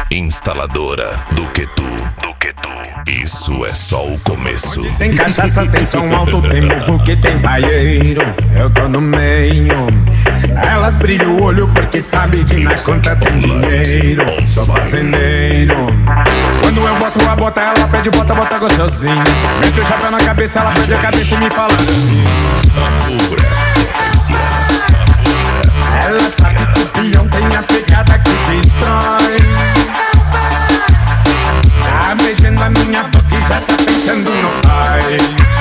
Instaladora Duquetu. Isso é só o começo. Tem cachaça, tem som alto, tem mofo que tem raieiro. Eu tô no meio. Elas brilham o olho porque sabe que na conta tem dinheiro. Sou fazendeiro. Quando eu boto a bota, ela pede bota gostosinho. Mete o chapéu na cabeça, ela perde a cabeça e me fala assim. Ela sabe que o peão tem a pegada que destrói. Tá beijando a minha boca e já tá pensando no pai.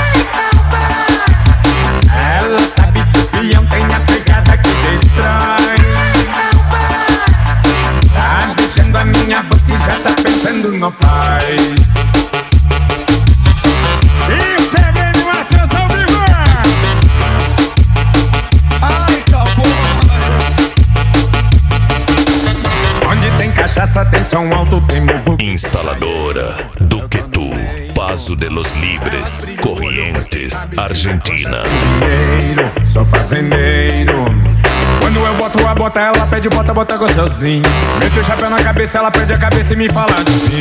Ela sabe que o peão tem a pegada que destrói. Tá beijando a minha boca e já tá pensando no pai. Isso é bem no atenção viva. Ai, onde tem cachaça, tem som alto, tem mofo. Instaladora Duquetu, Paso de los Libres, Corrientes, Argentina. Dinheiro, sou fazendeiro. Quando eu boto a bota, ela pede bota gostosinho. Mete o chapéu na cabeça, ela perde a cabeça e me fala assim.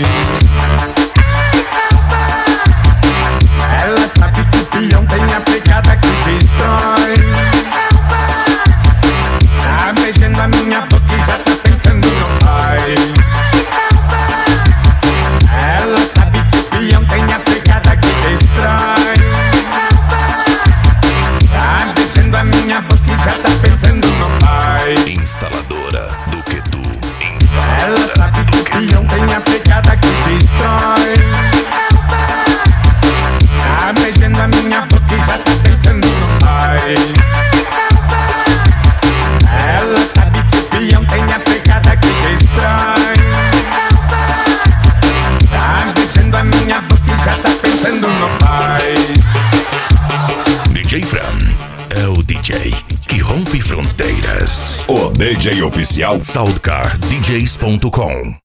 Ela sabe que o peão tem a pegada que destrói. Tá beijando a minha boca e já tá pensando no pai. Ela sabe que o peão tem a pegada que destrói. Tá beijando a minha boca e já tá pensando no pai. Instaladora Duquetu. Ela sabe que o peão tem a pegada que destrói. Tá beijando a minha boca e já tá pensando no pai. Ela sabe que o peão tem a pegada que destrói. Tá beijando a minha boca e já tá pensando no pai. DJ Fran é o DJ que rompe fronteiras. O DJ oficial SoundCardDJs.com